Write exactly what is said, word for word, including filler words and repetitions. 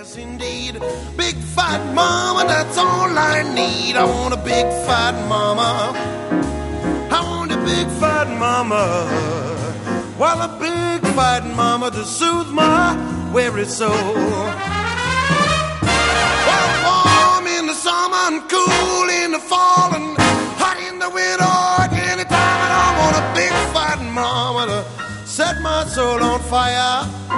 yes indeed. Big fat mama, that's all I need. I want a big fat mama. I want a big fat mama. Well, a big fat mama to soothe my weary soul. Well, warm in the summer and cool in the fall and hot in the winter anytime. And I want a big fat mama to set my soul on fire.